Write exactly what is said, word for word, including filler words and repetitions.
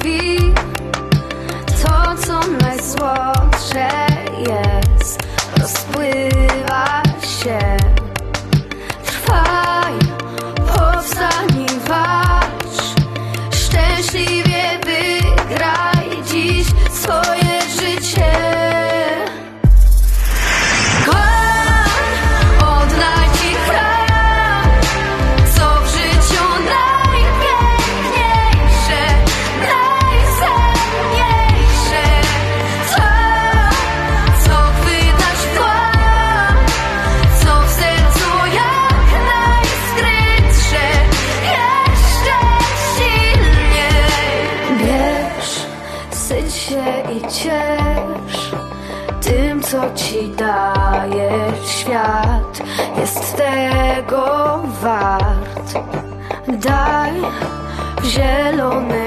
mówi, to co najsłodsze jest, rozpływa się. Trwaj, powstań i walcz, szczęśliwie wygraj dziś swoje życie. Syć się i ciesz tym, co ci daje świat, jest tego wart. Daj w zielone